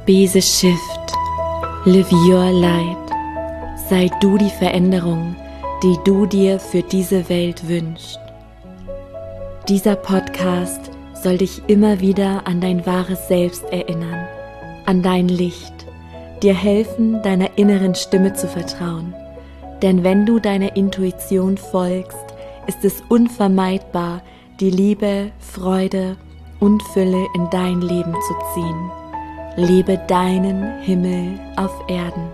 Be the shift. Live your light. Sei du die Veränderung, die du dir für diese Welt wünschst. Dieser Podcast soll dich immer wieder an dein wahres Selbst erinnern, an dein Licht, dir helfen, deiner inneren Stimme zu vertrauen. Denn wenn du deiner Intuition folgst, ist es unvermeidbar, die Liebe, Freude und Fülle in dein Leben zu ziehen. Lebe deinen Himmel auf Erden.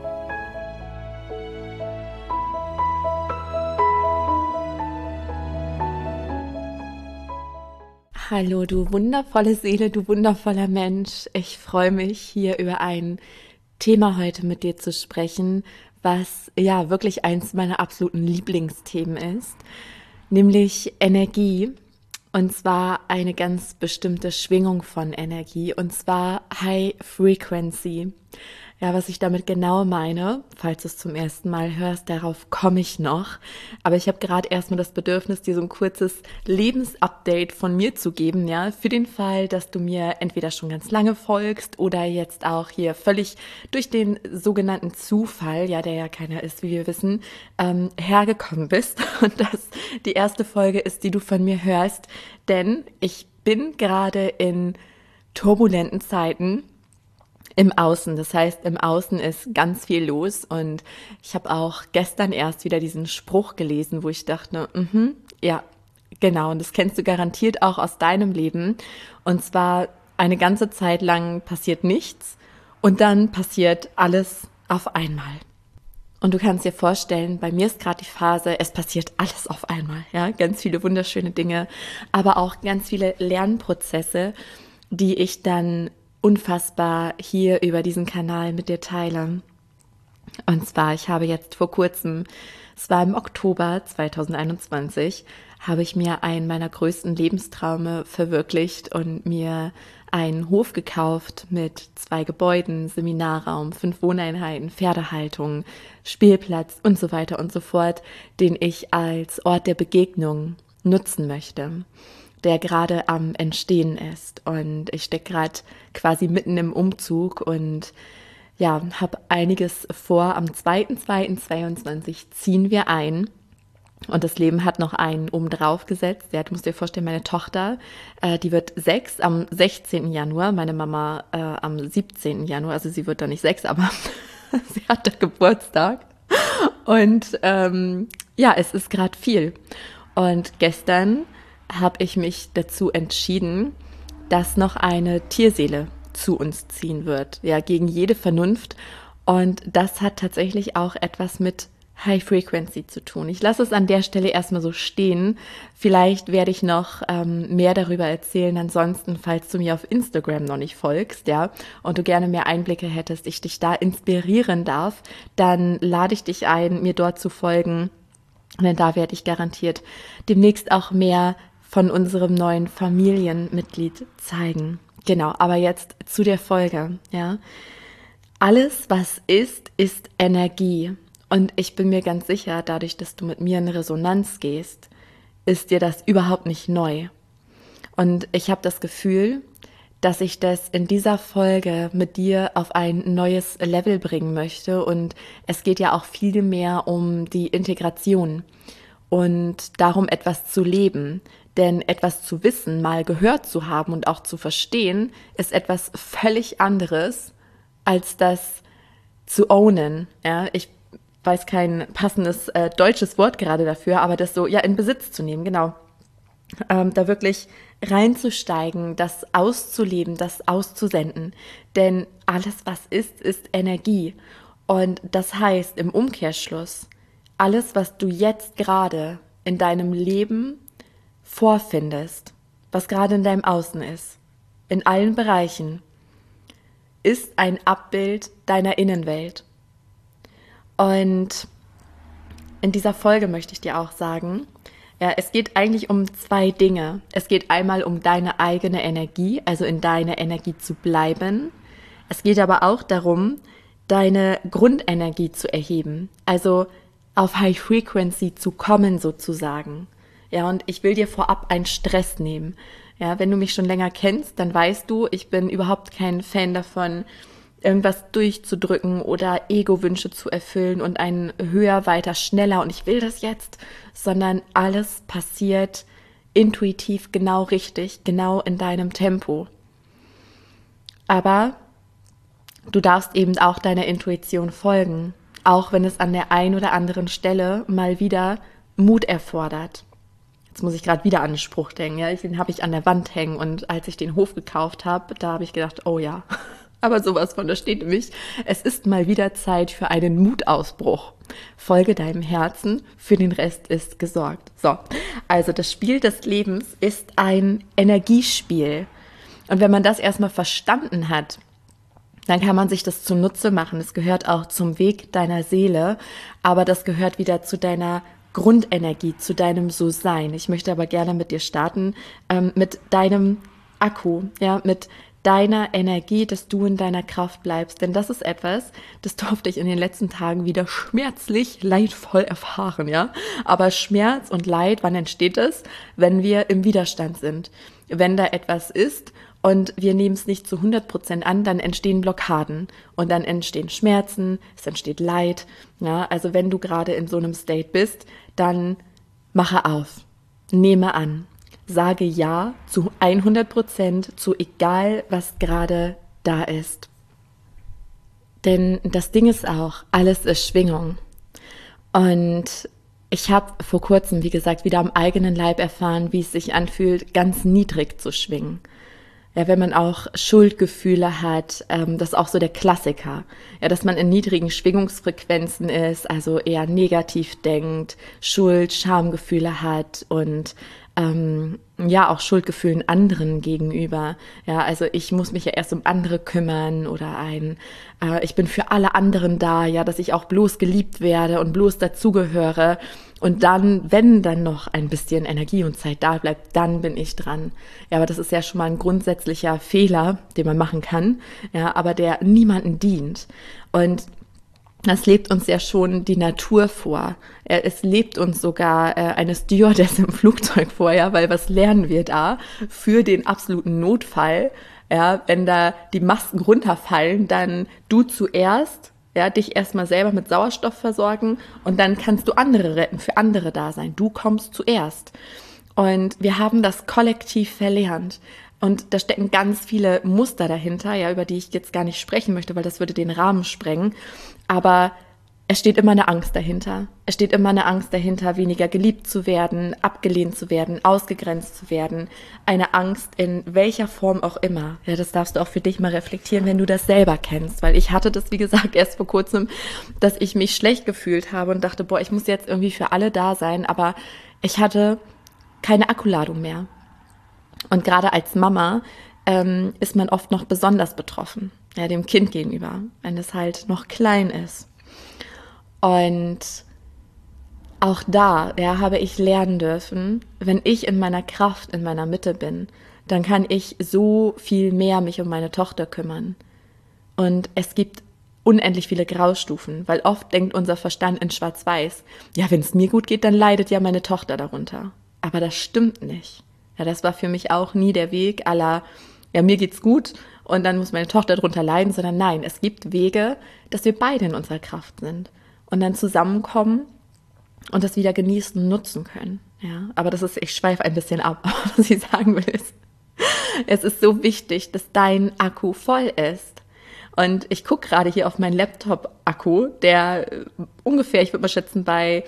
Hallo, du wundervolle Seele, du wundervoller Mensch. Ich freue mich, hier über ein Thema heute mit dir zu sprechen, was ja wirklich eins meiner absoluten Lieblingsthemen ist, nämlich Energie. Und zwar eine ganz bestimmte Schwingung von Energie, und zwar High Frequency. Ja, was ich damit genau meine, falls du es zum ersten Mal hörst, darauf komme ich noch. Aber ich habe gerade erstmal das Bedürfnis, dir so ein kurzes Lebensupdate von mir zu geben, ja, für den Fall, dass du mir entweder schon ganz lange folgst oder jetzt auch hier völlig durch den sogenannten Zufall, ja, der ja keiner ist, wie wir wissen, hergekommen bist. Und das die erste Folge ist, die du von mir hörst, denn ich bin gerade in turbulenten Zeiten im Außen. Das heißt, im Außen ist ganz viel los, und ich habe auch gestern erst wieder diesen Spruch gelesen, wo ich dachte, ja, genau, und das kennst du garantiert auch aus deinem Leben. Und zwar eine ganze Zeit lang passiert nichts und dann passiert alles auf einmal. Und du kannst dir vorstellen, bei mir ist gerade die Phase, es passiert alles auf einmal, ja, ganz viele wunderschöne Dinge, aber auch ganz viele Lernprozesse, die ich dann unfassbar hier über diesen Kanal mit dir teile. Und zwar, ich habe jetzt vor kurzem, es war im Oktober 2021, habe ich mir einen meiner größten Lebenstraume verwirklicht und mir einen Hof gekauft mit 2 Gebäuden, Seminarraum, 5 Wohneinheiten, Pferdehaltung, Spielplatz und so weiter und so fort, den ich als Ort der Begegnung nutzen möchte, der gerade am Entstehen ist. Und ich stecke gerade quasi mitten im Umzug und ja, habe einiges vor. Am 2.2.22 ziehen wir ein. Und das Leben hat noch einen oben drauf gesetzt. Ja, du musst dir vorstellen, meine Tochter, die wird 6 am 16. Januar, meine Mama am 17. Januar, also sie wird da nicht 6, aber sie hat da Geburtstag. Und ja, es ist gerade viel. Und gestern habe ich mich dazu entschieden, dass noch eine Tierseele zu uns ziehen wird, ja, gegen jede Vernunft. Und das hat tatsächlich auch etwas mit High Frequency zu tun. Ich lasse es an der Stelle erstmal so stehen. Vielleicht werde ich noch mehr darüber erzählen. Ansonsten, falls du mir auf Instagram noch nicht folgst, ja, und du gerne mehr Einblicke hättest, ich dich da inspirieren darf, dann lade ich dich ein, mir dort zu folgen. Denn da werde ich garantiert demnächst auch mehr von unserem neuen Familienmitglied zeigen. Genau, aber jetzt zu der Folge, ja. Alles, was ist Energie. Und ich bin mir ganz sicher, dadurch, dass du mit mir in Resonanz gehst, ist dir das überhaupt nicht neu. Und ich habe das Gefühl, dass ich das in dieser Folge mit dir auf ein neues Level bringen möchte. Und es geht ja auch viel mehr um die Integration und darum, etwas zu leben. Denn etwas zu wissen, mal gehört zu haben und auch zu verstehen, ist etwas völlig anderes, als das zu ownen. Ja, ich weiß kein passendes deutsches Wort gerade dafür, aber das so ja in Besitz zu nehmen, genau. Da wirklich reinzusteigen, das auszuleben, das auszusenden. Denn alles, was ist Energie. Und das heißt im Umkehrschluss, alles, was du jetzt gerade in deinem Leben vorfindest, was gerade in deinem Außen ist, in allen Bereichen, ist ein Abbild deiner Innenwelt. Und in dieser Folge möchte ich dir auch sagen, ja, es geht eigentlich um 2 Dinge. Es geht einmal um deine eigene Energie, also in deiner Energie zu bleiben. Es geht aber auch darum, deine Grundenergie zu erheben, also auf High Frequency zu kommen sozusagen. Ja, und ich will dir vorab einen Stress nehmen. Ja, wenn du mich schon länger kennst, dann weißt du, ich bin überhaupt kein Fan davon, irgendwas durchzudrücken oder Ego-Wünsche zu erfüllen und ein höher, weiter, schneller und ich will das jetzt, sondern alles passiert intuitiv genau richtig, genau in deinem Tempo. Aber du darfst eben auch deiner Intuition folgen, auch wenn es an der einen oder anderen Stelle mal wieder Mut erfordert. Jetzt muss ich gerade wieder an den Spruch denken, ja, den habe ich an der Wand hängen und als ich den Hof gekauft habe, da habe ich gedacht, oh ja, aber sowas von, da steht nämlich, es ist mal wieder Zeit für einen Mutausbruch. Folge deinem Herzen, für den Rest ist gesorgt. So, also das Spiel des Lebens ist ein Energiespiel. Und wenn man das erstmal verstanden hat, dann kann man sich das zunutze machen. Es gehört auch zum Weg deiner Seele, aber das gehört wieder zu deiner Grundenergie, zu deinem So-Sein. Ich möchte aber gerne mit dir starten, mit deinem Akku, ja, mit deiner Energie, dass du in deiner Kraft bleibst. Denn das ist etwas, das durfte ich in den letzten Tagen wieder schmerzlich, leidvoll erfahren, ja. Aber Schmerz und Leid, wann entsteht es? Wenn wir im Widerstand sind. Wenn da etwas ist und wir nehmen es nicht zu 100% an, dann entstehen Blockaden und dann entstehen Schmerzen, es entsteht Leid. Ja, also wenn du gerade in so einem State bist, dann mache auf, nehme an, sage Ja zu 100%, zu egal, was gerade da ist. Denn das Ding ist auch, alles ist Schwingung. Und ich habe vor kurzem, wie gesagt, wieder am eigenen Leib erfahren, wie es sich anfühlt, ganz niedrig zu schwingen. Ja, wenn man auch Schuldgefühle hat, das ist auch so der Klassiker. Ja, dass man in niedrigen Schwingungsfrequenzen ist, also eher negativ denkt, Schuld, Schamgefühle hat und ja, auch Schuldgefühlen anderen gegenüber. Ja, also ich muss mich ja erst um andere kümmern oder ich bin für alle anderen da, ja, dass ich auch bloß geliebt werde und bloß dazugehöre. Und dann, wenn dann noch ein bisschen Energie und Zeit da bleibt, dann bin ich dran. Ja, aber das ist ja schon mal ein grundsätzlicher Fehler, den man machen kann, ja, aber der niemandem dient. Und das lebt uns ja schon die Natur vor. Es lebt uns sogar eine Stewardess im Flugzeug vor, ja, weil was lernen wir da für den absoluten Notfall? Ja, wenn da die Masken runterfallen, dann du zuerst, ja, dich erstmal selber mit Sauerstoff versorgen und dann kannst du andere retten, für andere da sein. Du kommst zuerst. Und wir haben das kollektiv verlernt. Und da stecken ganz viele Muster dahinter, ja, über die ich jetzt gar nicht sprechen möchte, weil das würde den Rahmen sprengen. Aber es steht immer eine Angst dahinter. Es steht immer eine Angst dahinter, weniger geliebt zu werden, abgelehnt zu werden, ausgegrenzt zu werden. Eine Angst in welcher Form auch immer. Ja, das darfst du auch für dich mal reflektieren, wenn du das selber kennst. Weil ich hatte das, wie gesagt, erst vor kurzem, dass ich mich schlecht gefühlt habe und dachte, boah, ich muss jetzt irgendwie für alle da sein. Aber ich hatte keine Akkuladung mehr. Und gerade als Mama ist man oft noch besonders betroffen, ja, dem Kind gegenüber, wenn es halt noch klein ist. Und auch da, ja, habe ich lernen dürfen, wenn ich in meiner Kraft, in meiner Mitte bin, dann kann ich so viel mehr mich um meine Tochter kümmern. Und es gibt unendlich viele Graustufen, weil oft denkt unser Verstand in Schwarz-Weiß, ja, wenn es mir gut geht, dann leidet ja meine Tochter darunter. Aber das stimmt nicht. Ja, das war für mich auch nie der Weg à la, ja, mir geht's gut und dann muss meine Tochter darunter leiden, sondern nein, es gibt Wege, dass wir beide in unserer Kraft sind und dann zusammenkommen und das wieder genießen und nutzen können. Ja, aber das ist, ich schweife ein bisschen ab, was ich sagen will, ist, es ist so wichtig, dass dein Akku voll ist. Und ich gucke gerade hier auf meinen Laptop-Akku, der ungefähr, ich würde mal schätzen, bei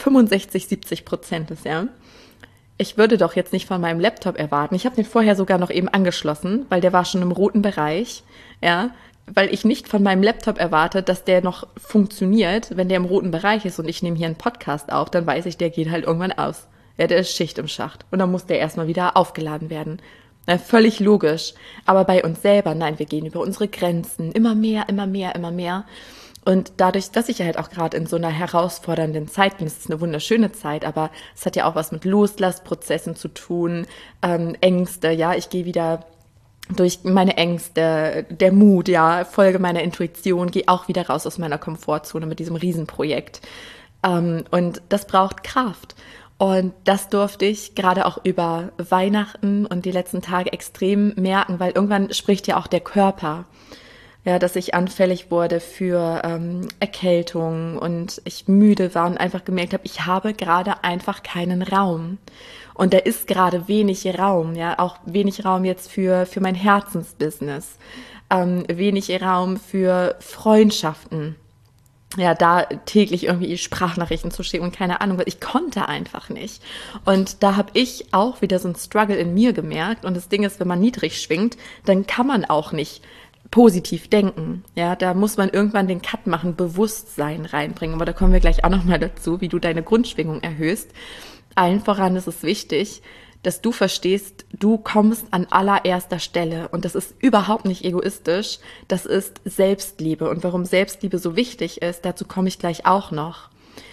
65-70% ist, ja. Ich würde doch jetzt nicht von meinem Laptop erwarten. Ich habe den vorher sogar noch eben angeschlossen, weil der war schon im roten Bereich, ja, weil ich nicht von meinem Laptop erwarte, dass der noch funktioniert, wenn der im roten Bereich ist und ich nehme hier einen Podcast auf, dann weiß ich, der geht halt irgendwann aus. Ja, der ist Schicht im Schacht und dann muss der erstmal wieder aufgeladen werden. Ja, völlig logisch. Aber bei uns selber, nein, wir gehen über unsere Grenzen, immer mehr, immer mehr, immer mehr. Und dadurch, dass ich halt auch gerade in so einer herausfordernden Zeit bin, es ist eine wunderschöne Zeit, aber es hat ja auch was mit Loslassprozessen zu tun, Ängste, ja, ich gehe wieder durch meine Ängste, der Mut, ja, folge meiner Intuition, gehe auch wieder raus aus meiner Komfortzone mit diesem Riesenprojekt. Und das braucht Kraft. Und das durfte ich gerade auch über Weihnachten und die letzten Tage extrem merken, weil irgendwann spricht ja auch der Körper. Ja, dass ich anfällig wurde für Erkältung und ich müde war und einfach gemerkt habe, ich habe gerade einfach keinen Raum. Und da ist gerade wenig Raum, ja, auch wenig Raum jetzt für mein Herzensbusiness, wenig Raum für Freundschaften, ja, da täglich irgendwie Sprachnachrichten zu schicken und keine Ahnung, weil ich konnte einfach nicht. Und da habe ich auch wieder so ein Struggle in mir gemerkt. Und das Ding ist, wenn man niedrig schwingt, dann kann man auch nicht positiv denken. Ja, da muss man irgendwann den Cut machen, Bewusstsein reinbringen. Aber da kommen wir gleich auch nochmal dazu, wie du deine Grundschwingung erhöhst. Allen voran ist es wichtig, dass du verstehst, du kommst an allererster Stelle und das ist überhaupt nicht egoistisch, das ist Selbstliebe und warum Selbstliebe so wichtig ist, dazu komme ich gleich auch noch.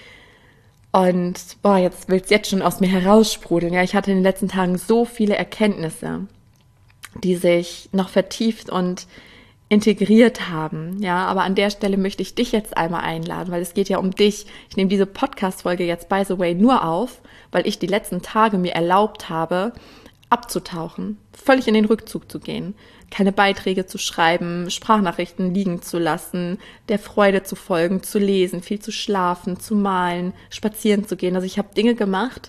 Und jetzt will's jetzt schon aus mir heraussprudeln. Ja, ich hatte in den letzten Tagen so viele Erkenntnisse, die sich noch vertieft und integriert haben. Ja, aber an der Stelle möchte ich dich jetzt einmal einladen, weil es geht ja um dich. Ich nehme diese Podcast-Folge jetzt, by the way, nur auf, weil ich die letzten Tage mir erlaubt habe, abzutauchen, völlig in den Rückzug zu gehen, keine Beiträge zu schreiben, Sprachnachrichten liegen zu lassen, der Freude zu folgen, zu lesen, viel zu schlafen, zu malen, spazieren zu gehen. Also ich habe Dinge gemacht,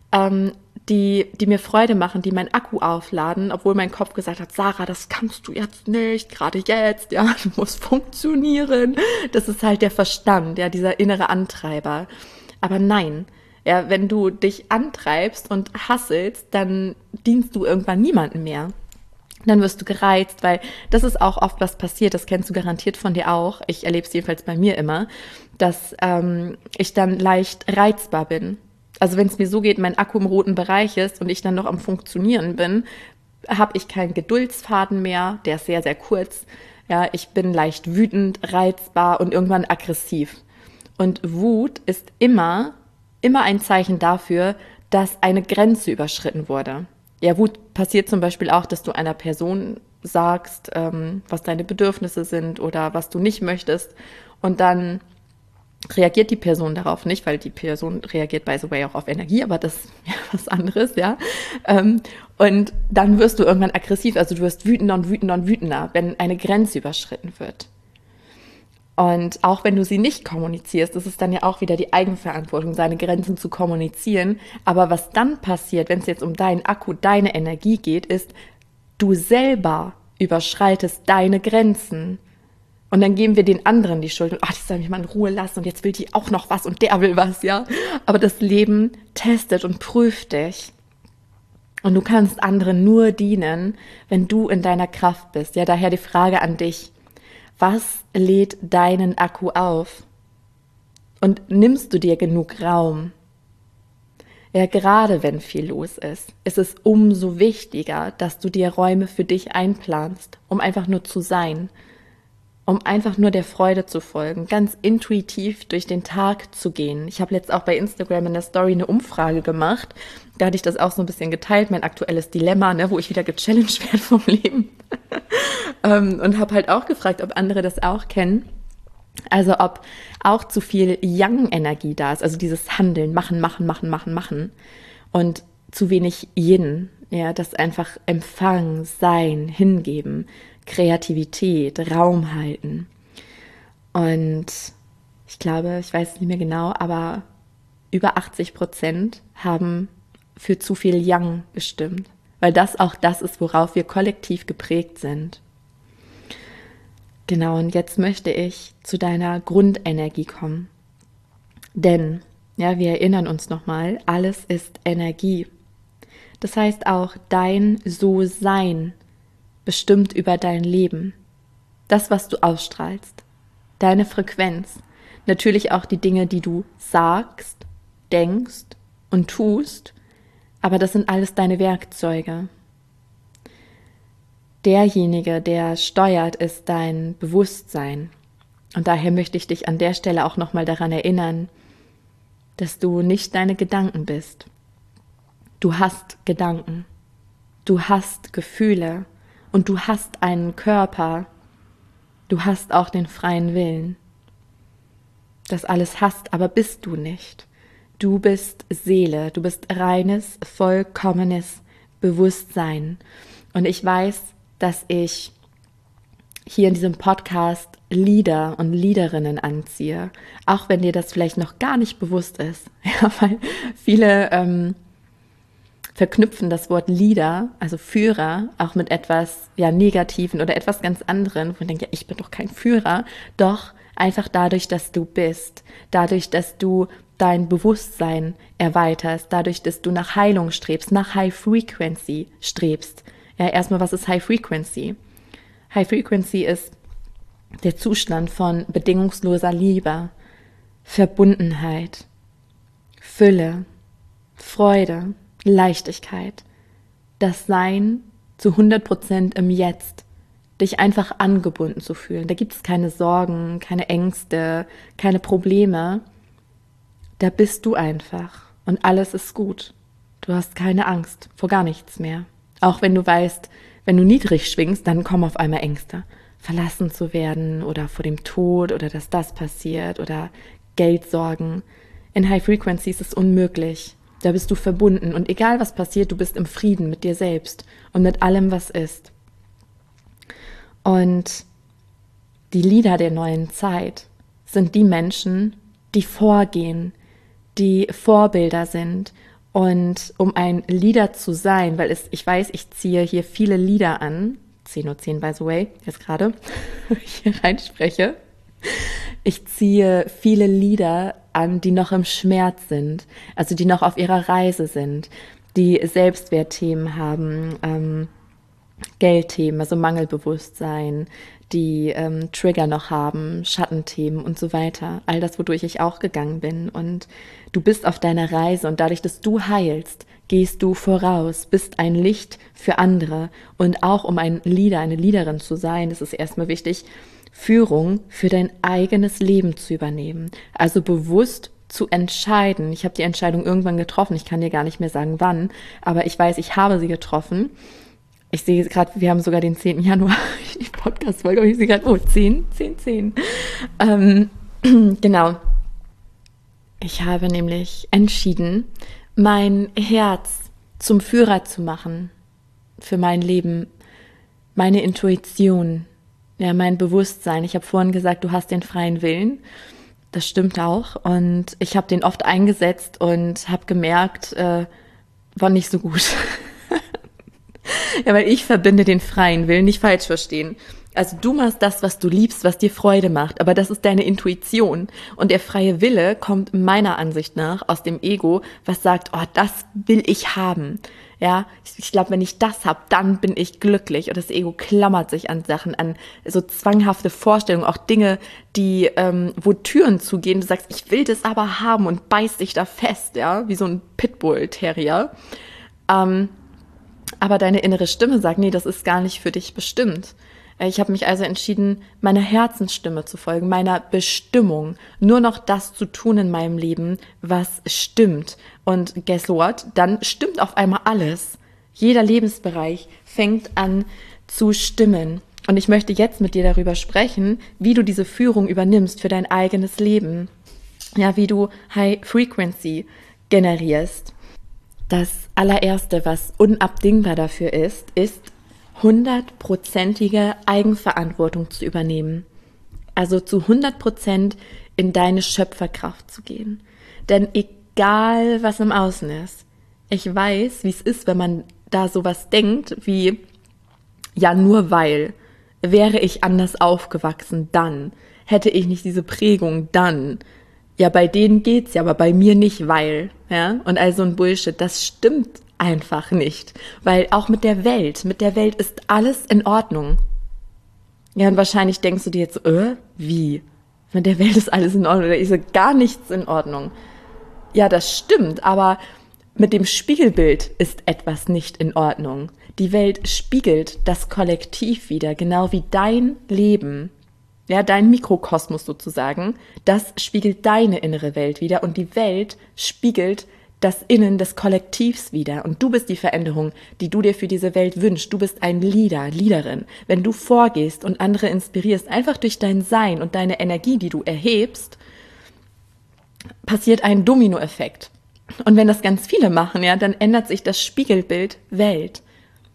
die mir Freude machen, die meinen Akku aufladen, obwohl mein Kopf gesagt hat, Sarah, das kannst du jetzt nicht, gerade jetzt, ja, du musst funktionieren. Das ist halt der Verstand, ja, dieser innere Antreiber. Aber nein, ja, wenn du dich antreibst und hasselst, dann dienst du irgendwann niemandem mehr. Dann wirst du gereizt, weil das ist auch oft was passiert, das kennst du garantiert von dir auch. Ich erlebe es jedenfalls bei mir immer, dass ich dann leicht reizbar bin. Also wenn es mir so geht, mein Akku im roten Bereich ist und ich dann noch am Funktionieren bin, habe ich keinen Geduldsfaden mehr, der ist sehr, sehr kurz. Ja, ich bin leicht wütend, reizbar und irgendwann aggressiv. Und Wut ist immer ein Zeichen dafür, dass eine Grenze überschritten wurde. Ja, Wut passiert zum Beispiel auch, dass du einer Person sagst, was deine Bedürfnisse sind oder was du nicht möchtest. Und dann reagiert die Person darauf nicht, weil die Person reagiert, by the way, auch auf Energie, aber das ist ja was anderes, ja. Und dann wirst du irgendwann aggressiv, also du wirst wütender und wütender und wütender, wenn eine Grenze überschritten wird. Und auch wenn du sie nicht kommunizierst, ist es dann ja auch wieder die Eigenverantwortung, seine Grenzen zu kommunizieren. Aber was dann passiert, wenn es jetzt um deinen Akku, deine Energie geht, ist, du selber überschreitest deine Grenzen. Und dann geben wir den anderen die Schuld. Und die soll mich mal in Ruhe lassen und jetzt will die auch noch was und der will was, ja. Aber das Leben testet und prüft dich. Und du kannst anderen nur dienen, wenn du in deiner Kraft bist. Ja, daher die Frage an dich. Was lädt deinen Akku auf? Und nimmst du dir genug Raum? Ja, gerade wenn viel los ist es umso wichtiger, dass du dir Räume für dich einplanst, um einfach nur zu sein, um einfach nur der Freude zu folgen, ganz intuitiv durch den Tag zu gehen. Ich habe jetzt auch bei Instagram in der Story eine Umfrage gemacht, da hatte ich das auch so ein bisschen geteilt, mein aktuelles Dilemma, ne, wo ich wieder gechallenged werde vom Leben. Und habe halt auch gefragt, ob andere das auch kennen. Also ob auch zu viel Yang-Energie da ist, also dieses Handeln, machen, machen, machen, machen, machen. Und zu wenig Yin, ja, das einfach empfangen, sein, hingeben, Kreativität, Raum halten. Und ich glaube, ich weiß es nicht mehr genau, aber über 80% haben für zu viel Yang gestimmt. Weil das auch das ist, worauf wir kollektiv geprägt sind. Genau, und jetzt möchte ich zu deiner Grundenergie kommen. Denn, ja, wir erinnern uns nochmal, alles ist Energie. Das heißt auch, dein So-Sein bestimmt über dein Leben. Das, was du ausstrahlst. Deine Frequenz. Natürlich auch die Dinge, die du sagst, denkst und tust. Aber das sind alles deine Werkzeuge. Derjenige, der steuert, ist dein Bewusstsein. Und daher möchte ich dich an der Stelle auch nochmal daran erinnern, dass du nicht deine Gedanken bist. Du hast Gedanken. Du hast Gefühle. Und du hast einen Körper. Du hast auch den freien Willen. Das alles hast, aber bist du nicht. Du bist Seele. Du bist reines, vollkommenes Bewusstsein. Und ich weiß, dass ich hier in diesem Podcast Leader und Leaderinnen anziehe, auch wenn dir das vielleicht noch gar nicht bewusst ist. Ja, weil viele verknüpfen das Wort Leader, also Führer, auch mit etwas Negativen oder etwas ganz anderem. Und denken, ja, ich bin doch kein Führer. Doch einfach dadurch, dass du bist, dadurch, dass du dein Bewusstsein erweiterst, dadurch, dass du nach Heilung strebst, nach High Frequency strebst. Ja, erstmal, was ist High Frequency? High Frequency ist der Zustand von bedingungsloser Liebe, Verbundenheit, Fülle, Freude, Leichtigkeit, das Sein zu 100% im Jetzt, dich einfach angebunden zu fühlen. Da gibt es keine Sorgen, keine Ängste, keine Probleme. Da bist du einfach und alles ist gut. Du hast keine Angst vor gar nichts mehr. Auch wenn du weißt, wenn du niedrig schwingst, dann kommen auf einmal Ängste. Verlassen zu werden oder vor dem Tod oder dass das passiert oder Geldsorgen. In High Frequency ist es unmöglich. Da bist du verbunden und egal was passiert, du bist im Frieden mit dir selbst und mit allem, was ist. Und die Leader der neuen Zeit sind die Menschen, die vorgehen, die Vorbilder sind. Und um ein Leader zu sein, weil ich weiß, ich ziehe hier viele Lieder an, 10:10 Uhr by the way, jetzt gerade, hier reinspreche, ich ziehe viele Lieder an, die noch im Schmerz sind, also die noch auf ihrer Reise sind, die Selbstwertthemen haben, Geldthemen, also Mangelbewusstsein, die Trigger noch haben, Schattenthemen und so weiter. All das, wodurch ich auch gegangen bin. Und du bist auf deiner Reise und dadurch, dass du heilst, gehst du voraus, bist ein Licht für andere. Und auch um ein Leader, eine Leaderin zu sein, ist es erstmal wichtig, Führung für dein eigenes Leben zu übernehmen. Also bewusst zu entscheiden. Ich habe die Entscheidung irgendwann getroffen. Ich kann dir gar nicht mehr sagen, wann. Aber ich weiß, ich habe sie getroffen. Ich sehe gerade, wir haben sogar den 10. Januar, die Podcast-Folge, ich sehe gerade, 10. Genau. Ich habe nämlich entschieden, mein Herz zum Führer zu machen für mein Leben, meine Intuition, ja, mein Bewusstsein. Ich habe vorhin gesagt, du hast den freien Willen. Das stimmt auch. Und ich habe den oft eingesetzt und habe gemerkt, war nicht so gut. Ja, weil ich verbinde den freien Willen, nicht falsch verstehen. Also du machst das, was du liebst, was dir Freude macht, aber das ist deine Intuition. Und der freie Wille kommt meiner Ansicht nach aus dem Ego, was sagt, oh, das will ich haben. Ja, ich glaube, wenn ich das habe, dann bin ich glücklich. Und das Ego klammert sich an Sachen, an so zwanghafte Vorstellungen, auch Dinge, die, wo Türen zugehen. Du sagst, ich will das aber haben und beißt dich da fest, ja, wie so ein Pitbull-Terrier. Aber deine innere Stimme sagt, nee, das ist gar nicht für dich bestimmt. Ich habe mich also entschieden, meiner Herzensstimme zu folgen, meiner Bestimmung, nur noch das zu tun in meinem Leben, was stimmt. Und guess what? Dann stimmt auf einmal alles. Jeder Lebensbereich fängt an zu stimmen. Und ich möchte jetzt mit dir darüber sprechen, wie du diese Führung übernimmst für dein eigenes Leben. Ja, wie du High Frequency generierst. Das allererste, was unabdingbar dafür ist 100%ige Eigenverantwortung zu übernehmen. Also zu 100% in deine Schöpferkraft zu gehen. Denn egal, was im Außen ist, ich weiß, wie es ist, wenn man da sowas denkt, wie, ja, nur weil, wäre ich anders aufgewachsen, dann, hätte ich nicht diese Prägung, dann, ja, bei denen geht's ja, aber bei mir nicht, weil, ja, und all so ein Bullshit, das stimmt einfach nicht, weil auch mit der Welt ist alles in Ordnung. Ja, und wahrscheinlich denkst du dir jetzt, wie? Mit der Welt ist alles in Ordnung, oder ist gar nichts in Ordnung. Ja, das stimmt, aber mit dem Spiegelbild ist etwas nicht in Ordnung. Die Welt spiegelt das Kollektiv wider, genau wie dein Leben. Ja, dein Mikrokosmos sozusagen, das spiegelt deine innere Welt wider und die Welt spiegelt das Innen des Kollektivs wider. Und du bist die Veränderung, die du dir für diese Welt wünschst. Du bist ein Leader, Leaderin. Wenn du vorgehst und andere inspirierst, einfach durch dein Sein und deine Energie, die du erhebst, passiert ein Dominoeffekt. Und wenn das ganz viele machen, ja, dann ändert sich das Spiegelbild Welt.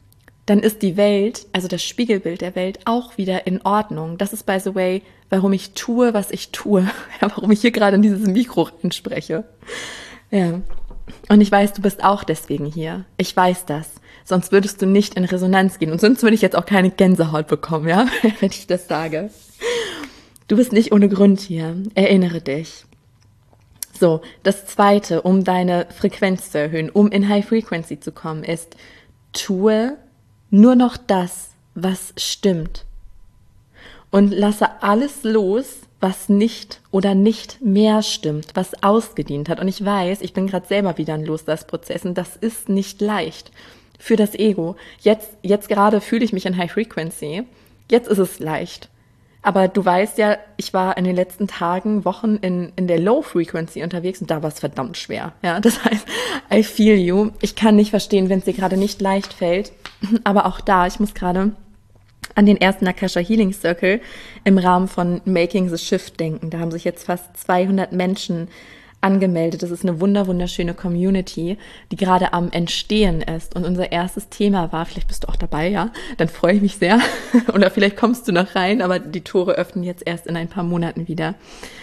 dann ist die Welt, also das Spiegelbild der Welt, auch wieder in Ordnung. Das ist, by the way, warum ich tue, was ich tue. Ja, warum ich hier gerade in dieses Mikro reinspreche. Ja. Und ich weiß, du bist auch deswegen hier. Ich weiß das. Sonst würdest du nicht in Resonanz gehen. Und sonst würde ich jetzt auch keine Gänsehaut bekommen, ja, wenn ich das sage. Du bist nicht ohne Grund hier. Erinnere dich. So, das Zweite, um deine Frequenz zu erhöhen, um in High Frequency zu kommen, ist, tue nur noch das, was stimmt. Und lasse alles los, was nicht oder nicht mehr stimmt, was ausgedient hat. Und ich weiß, ich bin gerade selber wieder in Loslassprozess und das ist nicht leicht für das Ego. Jetzt gerade fühle ich mich in High Frequency. Jetzt ist es leicht. Aber du weißt ja, ich war in den letzten Tagen, Wochen in der Low Frequency unterwegs und da war es verdammt schwer. Ja, das heißt, I feel you. Ich kann nicht verstehen, wenn es dir gerade nicht leicht fällt. Aber auch da, ich muss gerade an den ersten Akasha Healing Circle im Rahmen von Making the Shift denken. Da haben sich jetzt fast 200 Menschen angemeldet. Das ist eine wunderschöne Community, die gerade am Entstehen ist. Und unser erstes Thema war, vielleicht bist du auch dabei, ja, dann freue ich mich sehr. Oder vielleicht kommst du noch rein, aber die Tore öffnen jetzt erst in ein paar Monaten wieder.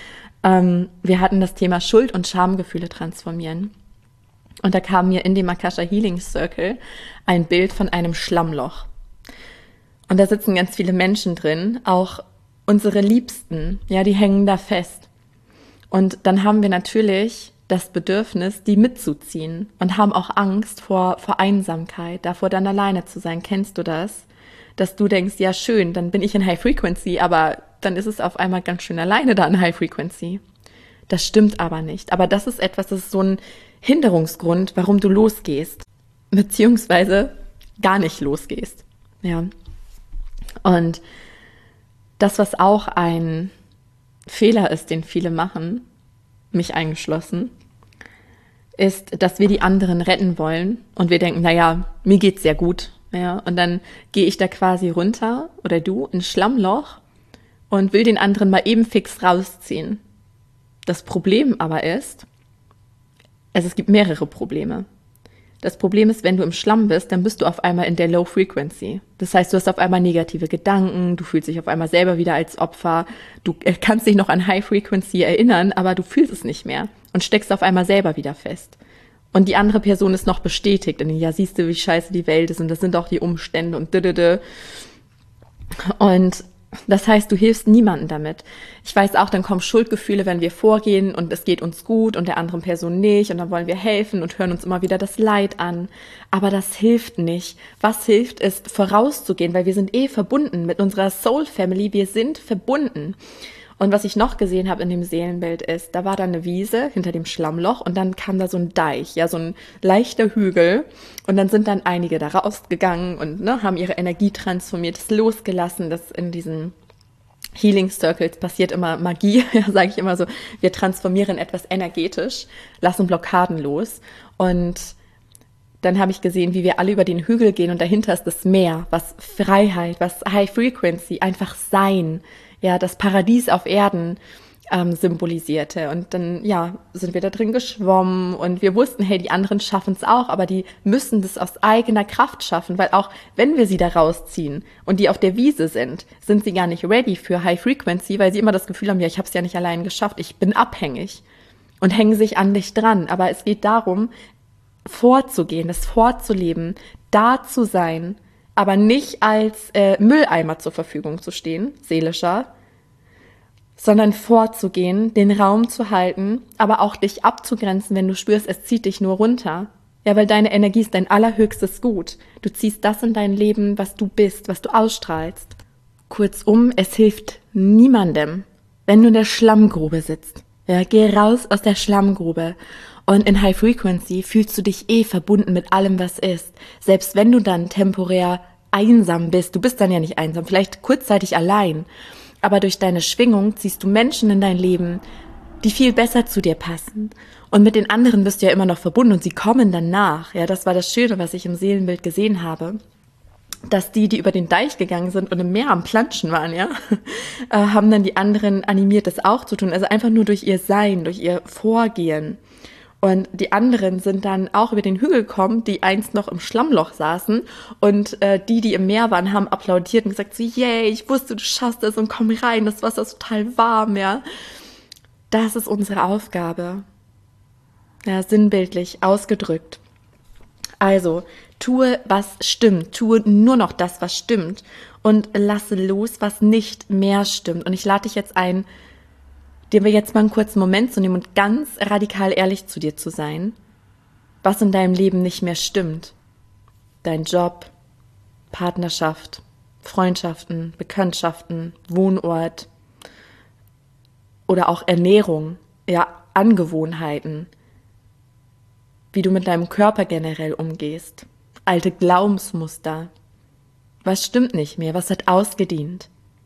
Wir hatten das Thema Schuld- und Schamgefühle transformieren. Und da kam mir in dem Akasha Healing Circle ein Bild von einem Schlammloch. Und da sitzen ganz viele Menschen drin, auch unsere Liebsten, ja, die hängen da fest. Und dann haben wir natürlich das Bedürfnis, die mitzuziehen und haben auch Angst vor Einsamkeit, davor dann alleine zu sein. Kennst du das? Dass du denkst, ja schön, dann bin ich in High Frequency, aber dann ist es auf einmal ganz schön alleine da in High Frequency. Das stimmt aber nicht. Aber das ist etwas, das ist so ein Hinderungsgrund, warum du losgehst, beziehungsweise gar nicht losgehst. Ja. Und das, was auch ein Fehler ist, den viele machen, mich eingeschlossen, ist, dass wir die anderen retten wollen und wir denken, naja, mir geht's sehr gut. Ja, und dann gehe ich da quasi runter oder du ins Schlammloch und will den anderen mal eben fix rausziehen. Das Problem aber ist, es gibt mehrere Probleme. Das Problem ist, wenn du im Schlamm bist, dann bist du auf einmal in der Low Frequency. Das heißt, du hast auf einmal negative Gedanken, du fühlst dich auf einmal selber wieder als Opfer, du kannst dich noch an High Frequency erinnern, aber du fühlst es nicht mehr und steckst auf einmal selber wieder fest. Und die andere Person ist noch bestätigt, und ja, siehst du, wie scheiße die Welt ist und das sind auch die Umstände und Und das heißt, du hilfst niemandem damit. Ich weiß auch, dann kommen Schuldgefühle, wenn wir vorgehen und es geht uns gut und der anderen Person nicht und dann wollen wir helfen und hören uns immer wieder das Leid an. Aber das hilft nicht. Was hilft, ist vorauszugehen, weil wir sind verbunden mit unserer Soul Family. Wir sind verbunden. Und was ich noch gesehen habe in dem Seelenbild ist, da war da eine Wiese hinter dem Schlammloch und dann kam da so ein Deich, ja, so ein leichter Hügel und dann sind dann einige da rausgegangen und haben ihre Energie transformiert, es losgelassen, das in diesen Healing Circles passiert immer Magie, ja, sage ich immer so, wir transformieren etwas energetisch, lassen Blockaden los und dann habe ich gesehen, wie wir alle über den Hügel gehen und dahinter ist das Meer, was Freiheit, was High Frequency, einfach Sein, ja, das Paradies auf Erden symbolisierte. Und dann, ja, sind wir da drin geschwommen und wir wussten, hey, die anderen schaffen es auch, aber die müssen das aus eigener Kraft schaffen, weil auch wenn wir sie da rausziehen und die auf der Wiese sind sie gar nicht ready für High Frequency, weil sie immer das Gefühl haben, ja, ich habe es ja nicht allein geschafft, ich bin abhängig und hängen sich an dich dran. Aber es geht darum, vorzugehen, das vorzuleben, da zu sein, aber nicht als Mülleimer zur Verfügung zu stehen, seelischer, sondern vorzugehen, den Raum zu halten, aber auch dich abzugrenzen, wenn du spürst, es zieht dich nur runter. Ja, weil deine Energie ist dein allerhöchstes Gut. Du ziehst das in dein Leben, was du bist, was du ausstrahlst. Kurzum, es hilft niemandem, wenn du in der Schlammgrube sitzt. Ja, geh raus aus der Schlammgrube. Und in High Frequency fühlst du dich verbunden mit allem, was ist. Selbst wenn du dann temporär einsam bist, du bist dann ja nicht einsam, vielleicht kurzzeitig allein, aber durch deine Schwingung ziehst du Menschen in dein Leben, die viel besser zu dir passen. Und mit den anderen bist du ja immer noch verbunden und sie kommen dann nach. Ja, das war das Schöne, was ich im Seelenbild gesehen habe. Dass die über den Deich gegangen sind und im Meer am Planschen waren, ja, haben dann die anderen animiert, das auch zu tun. Also einfach nur durch ihr Sein, durch ihr Vorgehen. Und die anderen sind dann auch über den Hügel gekommen, die einst noch im Schlammloch saßen. Und die im Meer waren, haben applaudiert und gesagt so, yay, ich wusste, du schaffst es und komm rein, das Wasser ist total warm, ja. Das ist unsere Aufgabe. Ja, sinnbildlich ausgedrückt. Also, tue, was stimmt. Tue nur noch das, was stimmt. Und lasse los, was nicht mehr stimmt. Und ich lade dich jetzt ein, dir jetzt mal einen kurzen Moment zu nehmen und ganz radikal ehrlich zu dir zu sein, was in deinem Leben nicht mehr stimmt. Dein Job, Partnerschaft, Freundschaften, Bekanntschaften, Wohnort oder auch Ernährung, ja, Angewohnheiten, wie du mit deinem Körper generell umgehst, alte Glaubensmuster. Was stimmt nicht mehr? Was hat ausgedient?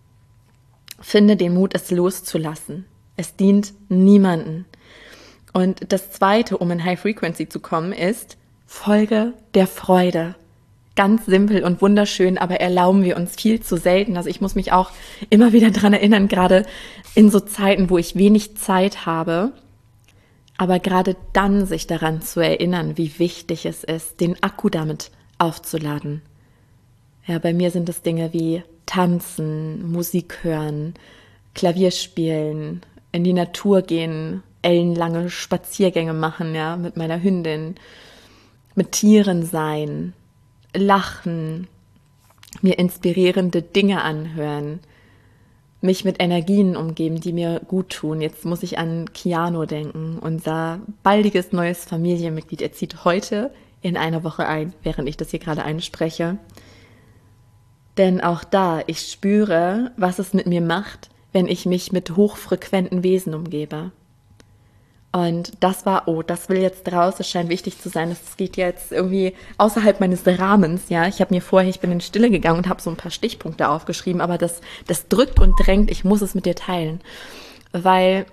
Finde den Mut, es loszulassen. Es dient niemanden. Und das Zweite, um in High Frequency zu kommen, ist, folge der Freude. Ganz simpel und wunderschön, aber erlauben wir uns viel zu selten. Also ich muss mich auch immer wieder dran erinnern, gerade in so Zeiten, wo ich wenig Zeit habe, aber gerade dann sich daran zu erinnern, wie wichtig es ist, den Akku damit aufzuladen. Ja, bei mir sind es Dinge wie Tanzen, Musik hören, Klavier spielen, in die Natur gehen, ellenlange Spaziergänge machen, ja, mit meiner Hündin, mit Tieren sein, lachen, mir inspirierende Dinge anhören, mich mit Energien umgeben, die mir gut tun. Jetzt muss ich an Keanu denken, unser baldiges neues Familienmitglied. Er zieht heute in einer Woche ein, während ich das hier gerade einspreche. Denn auch da, ich spüre, was es mit mir macht, wenn ich mich mit hochfrequenten Wesen umgebe. Und das will jetzt raus, es scheint wichtig zu sein, es geht jetzt irgendwie außerhalb meines Rahmens, ja. Ich bin in Stille gegangen und habe so ein paar Stichpunkte aufgeschrieben, aber das drückt und drängt, ich muss es mit dir teilen. Weil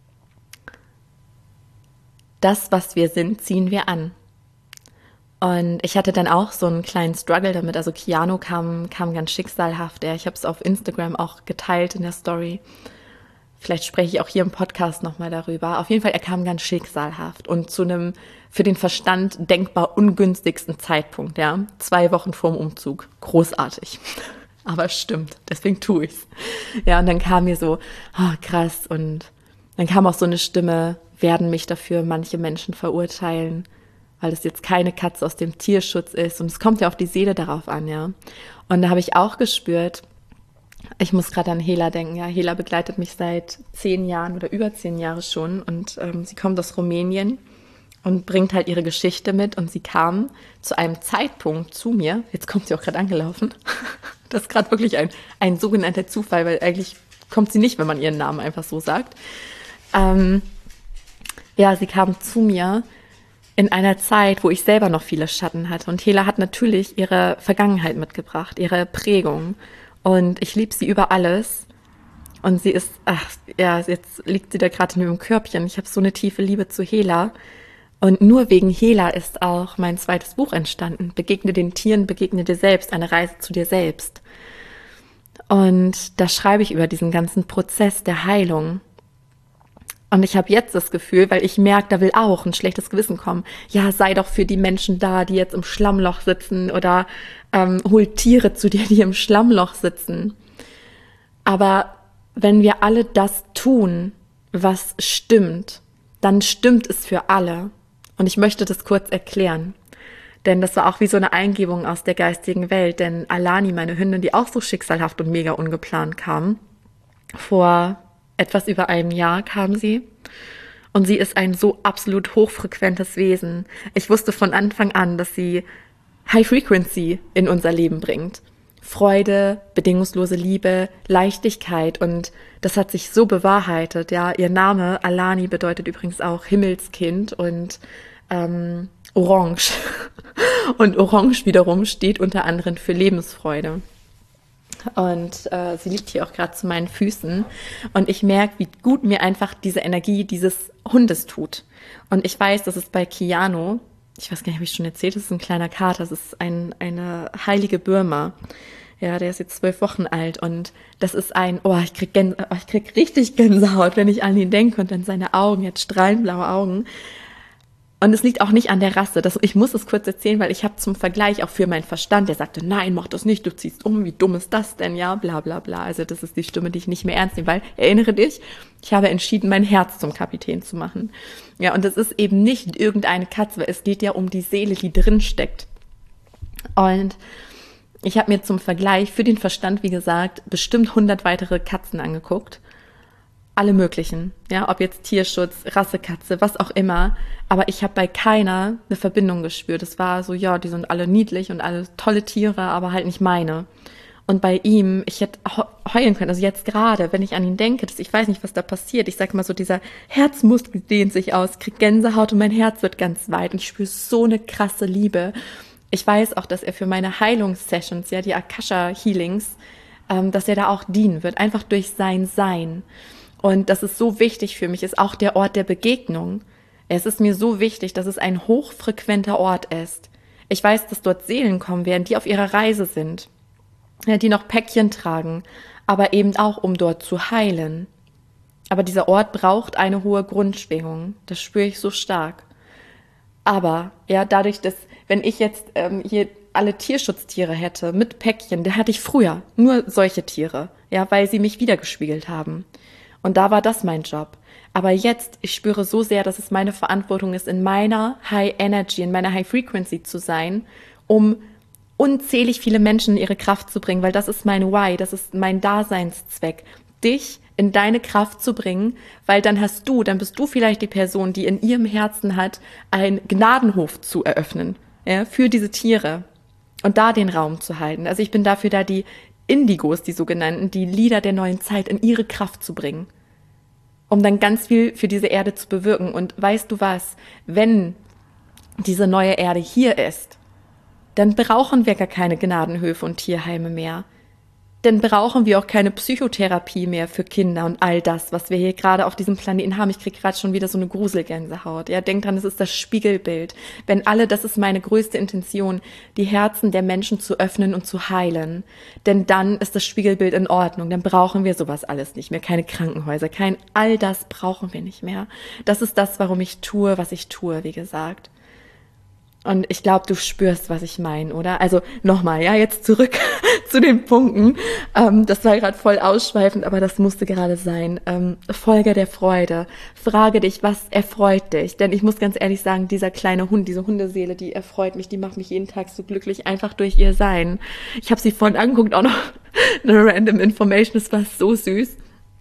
das, was wir sind, ziehen wir an. Und ich hatte dann auch so einen kleinen Struggle damit, also Keanu kam ganz schicksalhaft, ich habe es auf Instagram auch geteilt in der Story. Vielleicht spreche ich auch hier im Podcast nochmal darüber. Auf jeden Fall, er kam ganz schicksalhaft und zu einem für den Verstand denkbar ungünstigsten Zeitpunkt, ja. 2 Wochen vorm Umzug. Großartig. Aber es stimmt, deswegen tue ich's. Ja, und dann kam mir so, krass. Und dann kam auch so eine Stimme, werden mich dafür manche Menschen verurteilen, weil es jetzt keine Katze aus dem Tierschutz ist. Und es kommt ja auf die Seele darauf an, ja. Und da habe ich auch gespürt, ich muss gerade an Hela denken. Ja, Hela begleitet mich seit 10 Jahren oder über 10 Jahre schon und sie kommt aus Rumänien und bringt halt ihre Geschichte mit und sie kam zu einem Zeitpunkt zu mir, jetzt kommt sie auch gerade angelaufen, das ist gerade wirklich ein sogenannter Zufall, weil eigentlich kommt sie nicht, wenn man ihren Namen einfach so sagt. Sie kam zu mir in einer Zeit, wo ich selber noch viele Schatten hatte und Hela hat natürlich ihre Vergangenheit mitgebracht, ihre Prägung. Und ich liebe sie über alles. Und sie ist, jetzt liegt sie da gerade in ihrem Körbchen. Ich habe so eine tiefe Liebe zu Hela. Und nur wegen Hela ist auch mein zweites Buch entstanden. Begegne den Tieren, begegne dir selbst, eine Reise zu dir selbst. Und da schreibe ich über diesen ganzen Prozess der Heilung. Und ich habe jetzt das Gefühl, weil ich merke, da will auch ein schlechtes Gewissen kommen. Ja, sei doch für die Menschen da, die jetzt im Schlammloch sitzen oder hol Tiere zu dir, die im Schlammloch sitzen. Aber wenn wir alle das tun, was stimmt, dann stimmt es für alle. Und ich möchte das kurz erklären. Denn das war auch wie so eine Eingebung aus der geistigen Welt. Denn Alani, meine Hündin, die auch so schicksalhaft und mega ungeplant kam, vor etwas über einem Jahr kam sie. Und sie ist ein so absolut hochfrequentes Wesen. Ich wusste von Anfang an, dass sie High Frequency in unser Leben bringt. Freude, bedingungslose Liebe, Leichtigkeit und das hat sich so bewahrheitet. Ja, ihr Name Alani bedeutet übrigens auch Himmelskind und Orange. Und Orange wiederum steht unter anderem für Lebensfreude. Und sie liegt hier auch gerade zu meinen Füßen und ich merke, wie gut mir einfach diese Energie dieses Hundes tut. Und ich weiß, dass es bei Keanu, ich weiß gar nicht, habe ich schon erzählt, das ist ein kleiner Kater, das ist eine heilige Birma. Ja, der ist jetzt 12 Wochen alt und das ist ich krieg richtig Gänsehaut, wenn ich an ihn denke und an seine Augen, jetzt strahlenblaue Augen. Und es liegt auch nicht an der Rasse. Ich muss es kurz erzählen, weil ich habe zum Vergleich auch für meinen Verstand, der sagte, nein, mach das nicht, du ziehst um, wie dumm ist das denn, ja, bla bla bla. Also das ist die Stimme, die ich nicht mehr ernst nehme, weil, erinnere dich, ich habe entschieden, mein Herz zum Kapitän zu machen. Ja, und das ist eben nicht irgendeine Katze, weil es geht ja um die Seele, die drin steckt. Und ich habe mir zum Vergleich für den Verstand, wie gesagt, bestimmt 100 weitere Katzen angeguckt. Alle möglichen, ja, ob jetzt Tierschutz, Rassekatze, was auch immer. Aber ich habe bei keiner eine Verbindung gespürt. Es war so, ja, die sind alle niedlich und alle tolle Tiere, aber halt nicht meine. Und bei ihm, ich hätte heulen können, also jetzt gerade, wenn ich an ihn denke, ich weiß nicht, was da passiert. Ich sag mal so, dieser Herzmuskel dehnt sich aus, kriegt Gänsehaut und mein Herz wird ganz weit und ich spüre so eine krasse Liebe. Ich weiß auch, dass er für meine Heilungssessions, ja, die Akasha-Healings, dass er da auch dienen wird, einfach durch sein Sein. Und das ist so wichtig für mich, ist auch der Ort der Begegnung. Es ist mir so wichtig, dass es ein hochfrequenter Ort ist. Ich weiß, dass dort Seelen kommen werden, die auf ihrer Reise sind, ja, die noch Päckchen tragen, aber eben auch, um dort zu heilen. Aber dieser Ort braucht eine hohe Grundschwingung. Das spüre ich so stark. Aber ja, dadurch, dass, wenn ich jetzt hier alle Tierschutztiere hätte mit Päckchen, da hatte ich früher nur solche Tiere, ja, weil sie mich widergespiegelt haben. Und da war das mein Job. Aber jetzt, ich spüre so sehr, dass es meine Verantwortung ist, in meiner High Energy, in meiner High Frequency zu sein, um unzählig viele Menschen in ihre Kraft zu bringen, weil das ist mein Why, das ist mein Daseinszweck, dich in deine Kraft zu bringen, weil dann bist du vielleicht die Person, die in ihrem Herzen hat, einen Gnadenhof zu eröffnen, ja, für diese Tiere und da den Raum zu halten. Also ich bin dafür da, die Indigos, die sogenannten, die Leader der neuen Zeit in ihre Kraft zu bringen, um dann ganz viel für diese Erde zu bewirken. Und weißt du was, wenn diese neue Erde hier ist, dann brauchen wir gar keine Gnadenhöfe und Tierheime mehr. Dann brauchen wir auch keine Psychotherapie mehr für Kinder und all das, was wir hier gerade auf diesem Planeten haben. Ich kriege gerade schon wieder so eine Gruselgänsehaut. Ja, denk dran, es ist das Spiegelbild. Das ist meine größte Intention, die Herzen der Menschen zu öffnen und zu heilen. Denn dann ist das Spiegelbild in Ordnung. Dann brauchen wir sowas alles nicht mehr. Keine Krankenhäuser, all das brauchen wir nicht mehr. Das ist das, warum ich tue, was ich tue, wie gesagt. Und ich glaube, du spürst, was ich meine, oder? Also nochmal, ja, jetzt zurück zu den Punkten. Das war gerade voll ausschweifend, aber das musste gerade sein. Folge der Freude. Frage dich, was erfreut dich? Denn ich muss ganz ehrlich sagen, dieser kleine Hund, diese Hundeseele, die erfreut mich, die macht mich jeden Tag so glücklich, einfach durch ihr Sein. Ich habe sie vorhin angeguckt, auch noch eine random Information, das war so süß.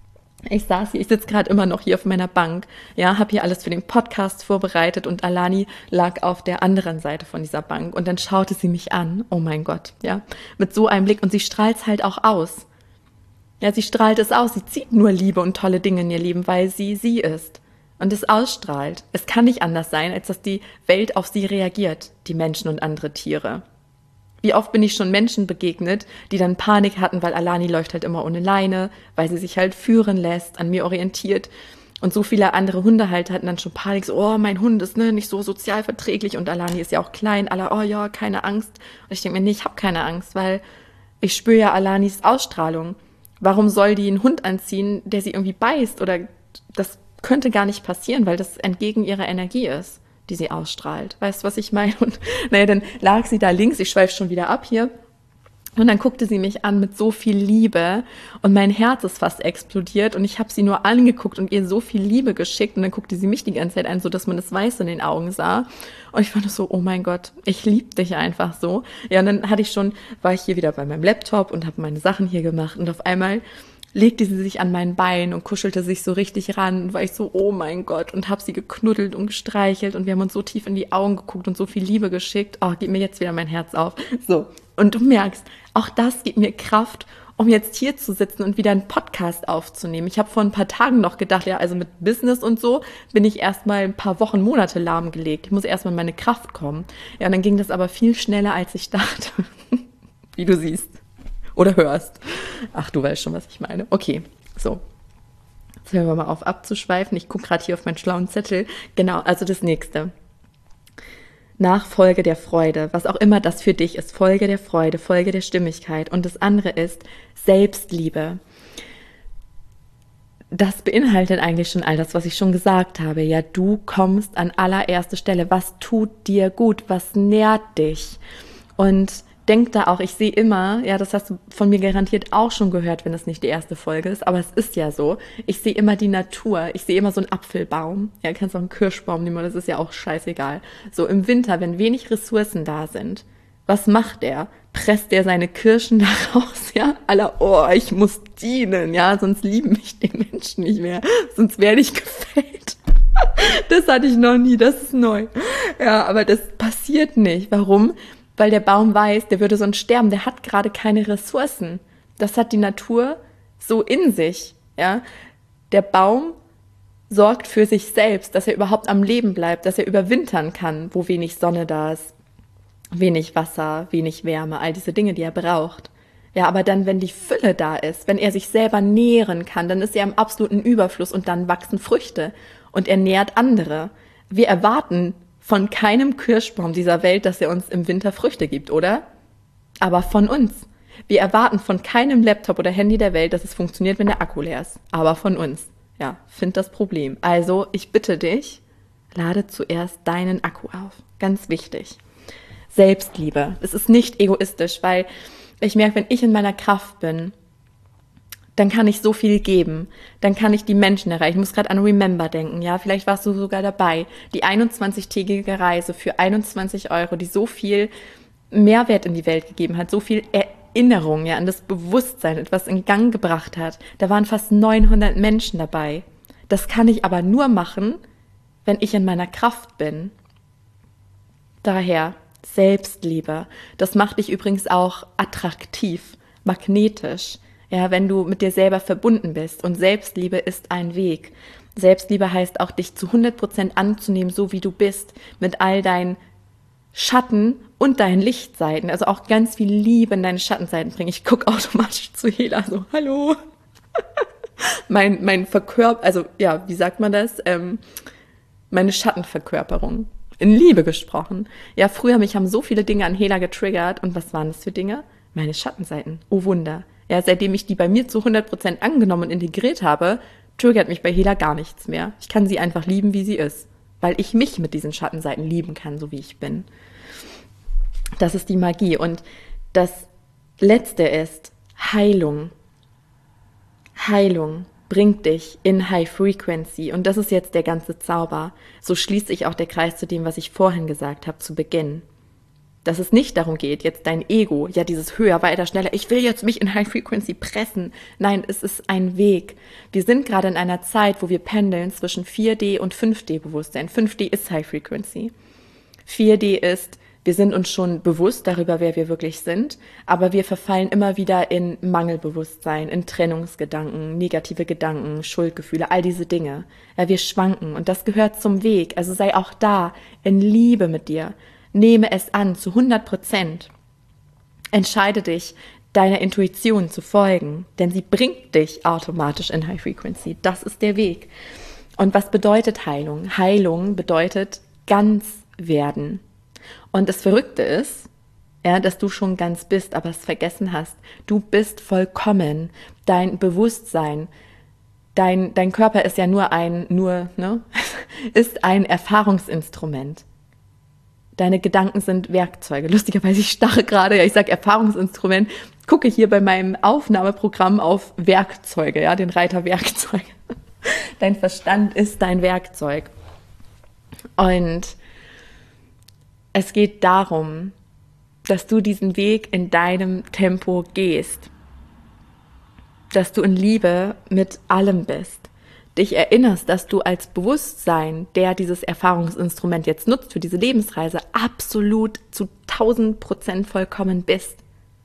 Ich sitze gerade immer noch hier auf meiner Bank, ja, habe hier alles für den Podcast vorbereitet und Alani lag auf der anderen Seite von dieser Bank und dann schaute sie mich an, oh mein Gott, ja, mit so einem Blick und sie strahlt es halt auch aus. Ja, sie strahlt es aus, sie zieht nur Liebe und tolle Dinge in ihr Leben, weil sie ist und es ausstrahlt. Es kann nicht anders sein, als dass die Welt auf sie reagiert, die Menschen und andere Tiere. Wie oft bin ich schon Menschen begegnet, die dann Panik hatten, weil Alani läuft halt immer ohne Leine, weil sie sich halt führen lässt, an mir orientiert. Und so viele andere Hundehalter hatten dann schon Panik, so, oh, mein Hund ist nicht so sozial verträglich und Alani ist ja auch klein, alle, oh ja, keine Angst. Und ich denke mir, nee, ich habe keine Angst, weil ich spüre ja Alanis Ausstrahlung. Warum soll die einen Hund anziehen, der sie irgendwie beißt? Oder das könnte gar nicht passieren, weil das entgegen ihrer Energie ist, die sie ausstrahlt. Weißt du, was ich meine? Und naja, dann lag sie da links, ich schweife schon wieder ab hier. Und dann guckte sie mich an mit so viel Liebe und mein Herz ist fast explodiert und ich habe sie nur angeguckt und ihr so viel Liebe geschickt und dann guckte sie mich die ganze Zeit an, so dass man das Weiß in den Augen sah. Und ich fand so, oh mein Gott, ich liebe dich einfach so. Ja, und dann war ich hier wieder bei meinem Laptop und habe meine Sachen hier gemacht und auf einmal legte sie sich an mein Bein und kuschelte sich so richtig ran und war ich so, oh mein Gott, und habe sie geknuddelt und gestreichelt und wir haben uns so tief in die Augen geguckt und so viel Liebe geschickt. Oh, geht mir jetzt wieder mein Herz auf. So, und du merkst, auch das gibt mir Kraft, um jetzt hier zu sitzen und wieder einen Podcast aufzunehmen. Ich habe vor ein paar Tagen noch gedacht, ja, also mit Business und so bin ich erstmal ein paar Wochen, Monate lahmgelegt. Ich muss erstmal in meine Kraft kommen. Ja, und dann ging das aber viel schneller, als ich dachte, wie du siehst. Oder hörst. Ach, du weißt schon, was ich meine. Okay, so. Jetzt hören wir mal auf abzuschweifen. Ich gucke gerade hier auf meinen schlauen Zettel. Genau, also das nächste. Nachfolge der Freude, was auch immer das für dich ist. Folge der Freude, Folge der Stimmigkeit. Und das andere ist Selbstliebe. das beinhaltet eigentlich schon all das, was ich schon gesagt habe. Ja, du kommst an allererste Stelle. Was tut dir gut? Was nährt dich? Und denk da auch, ich sehe immer, ja, das hast du von mir garantiert auch schon gehört, wenn das nicht die erste Folge ist, aber es ist ja so, ich sehe immer die Natur, ich sehe immer so einen Apfelbaum, ja, kannst auch einen Kirschbaum nehmen, das ist ja auch scheißegal. So im Winter, wenn wenig Ressourcen da sind, was macht der? Presst der seine Kirschen da raus, ja? Oh, ich muss dienen, ja? Sonst lieben mich die Menschen nicht mehr. Sonst werde ich gefällt. Das hatte ich noch nie, das ist neu. Ja, aber das passiert nicht. Warum? Weil der Baum weiß, der würde sonst sterben. Der hat gerade keine Ressourcen. Das hat die Natur so in sich, ja? Der Baum sorgt für sich selbst, dass er überhaupt am Leben bleibt, dass er überwintern kann, wo wenig Sonne da ist. Wenig Wasser, wenig Wärme, all diese Dinge, die er braucht. Ja, aber dann, wenn die Fülle da ist, wenn er sich selber nähren kann, dann ist er im absoluten Überfluss und dann wachsen Früchte und er nährt andere. Wir erwarten von keinem Kirschbaum dieser Welt, dass er uns im Winter Früchte gibt, oder? Aber von uns. Wir erwarten von keinem Laptop oder Handy der Welt, dass es funktioniert, wenn der Akku leer ist. Aber von uns. Ja, find das Problem. Also, ich bitte dich, lade zuerst deinen Akku auf. Ganz wichtig. Selbstliebe. Es ist nicht egoistisch, weil ich merke, wenn ich in meiner Kraft bin, dann kann ich so viel geben. Dann kann ich die Menschen erreichen. Ich muss gerade an Remember denken, ja. Vielleicht warst du sogar dabei. Die 21-tägige Reise für 21 €, die so viel Mehrwert in die Welt gegeben hat, so viel Erinnerung, ja, an das Bewusstsein, etwas in Gang gebracht hat. Da waren fast 900 Menschen dabei. Das kann ich aber nur machen, wenn ich in meiner Kraft bin. Daher Selbstliebe. Das macht dich übrigens auch attraktiv, magnetisch, ja, wenn du mit dir selber verbunden bist. Und Selbstliebe ist ein Weg. Selbstliebe heißt auch, dich zu 100% anzunehmen, so wie du bist, mit all deinen Schatten und deinen Lichtseiten. Also auch ganz viel Liebe in deine Schattenseiten bringen. Ich gucke automatisch zu Hela so, hallo. mein also ja, wie sagt man das? Meine Schattenverkörperung. In Liebe gesprochen. Ja, früher mich haben so viele Dinge an Hela getriggert. Und was waren das für Dinge? Meine Schattenseiten. Oh Wunder. Ja, seitdem ich die bei mir zu 100% angenommen und integriert habe, triggert mich bei Hela gar nichts mehr. Ich kann sie einfach lieben, wie sie ist. Weil ich mich mit diesen Schattenseiten lieben kann, so wie ich bin. Das ist die Magie. Und das Letzte ist Heilung. Heilung bringt dich in High Frequency. Und das ist jetzt der ganze Zauber. So schließt sich auch der Kreis zu dem, was ich vorhin gesagt habe, zu Beginn. Dass es nicht darum geht, jetzt dein Ego, ja dieses höher, weiter, schneller, ich will jetzt mich in High Frequency pressen. Nein, es ist ein Weg. Wir sind gerade in einer Zeit, wo wir pendeln zwischen 4D und 5D-Bewusstsein. 5D ist High Frequency. 4D ist, wir sind uns schon bewusst darüber, wer wir wirklich sind, aber wir verfallen immer wieder in Mangelbewusstsein, in Trennungsgedanken, negative Gedanken, Schuldgefühle, all diese Dinge. Ja, wir schwanken und das gehört zum Weg. Also sei auch da in Liebe mit dir. Nehme es an zu 100%. Entscheide dich, deiner Intuition zu folgen, denn sie bringt dich automatisch in High Frequency. Das ist der Weg. Und was bedeutet Heilung? Heilung bedeutet ganz werden. Und das Verrückte ist, ja, dass du schon ganz bist, aber es vergessen hast. Du bist vollkommen. Dein Bewusstsein, dein Körper ist ja ist ein Erfahrungsinstrument. Deine Gedanken sind Werkzeuge. Lustigerweise, ich starre gerade, ja, ich sage Erfahrungsinstrument, gucke hier bei meinem Aufnahmeprogramm auf Werkzeuge, ja, den Reiter Werkzeuge. Dein Verstand ist dein Werkzeug. Und es geht darum, dass du diesen Weg in deinem Tempo gehst. Dass du in Liebe mit allem bist. Dich erinnerst, dass du als Bewusstsein, der dieses Erfahrungsinstrument jetzt nutzt für diese Lebensreise, absolut zu 1000% vollkommen bist.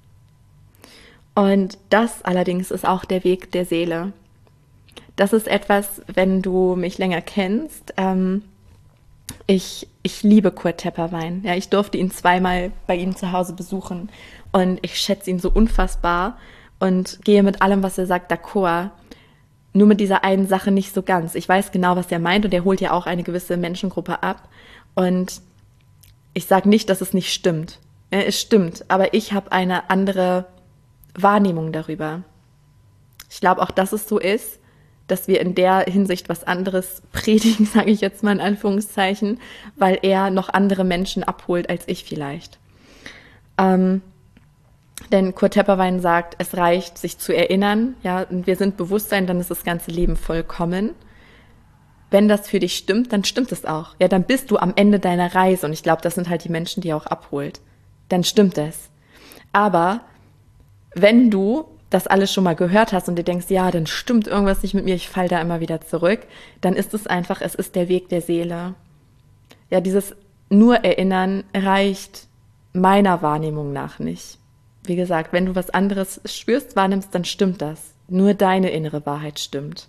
Und das allerdings ist auch der Weg der Seele. Das ist etwas, wenn du mich länger kennst, ich liebe Kurt Tepperwein. Ja, ich durfte ihn zweimal bei ihm zu Hause besuchen und ich schätze ihn so unfassbar und gehe mit allem, was er sagt, d'accord. Nur mit dieser einen Sache nicht so ganz. Ich weiß genau, was er meint und er holt ja auch eine gewisse Menschengruppe ab. Und ich sage nicht, dass es nicht stimmt. Ja, es stimmt, aber ich habe eine andere Wahrnehmung darüber. Ich glaube auch, dass es so ist, dass wir in der Hinsicht was anderes predigen, sage ich jetzt mal in Anführungszeichen, weil er noch andere Menschen abholt als ich vielleicht. Denn Kurt Tepperwein sagt, es reicht, sich zu erinnern, ja, und wir sind Bewusstsein, dann ist das ganze Leben vollkommen. Wenn das für dich stimmt, dann stimmt es auch. Ja, dann bist du am Ende deiner Reise und ich glaube, das sind halt die Menschen, die er auch abholt. Dann stimmt es. Aber wenn du das alles schon mal gehört hast und dir denkst, ja, dann stimmt irgendwas nicht mit mir, ich falle da immer wieder zurück, dann ist es einfach, es ist der Weg der Seele. Ja, dieses nur Erinnern reicht meiner Wahrnehmung nach nicht. Wie gesagt, wenn du was anderes spürst, wahrnimmst, dann stimmt das. Nur deine innere Wahrheit stimmt.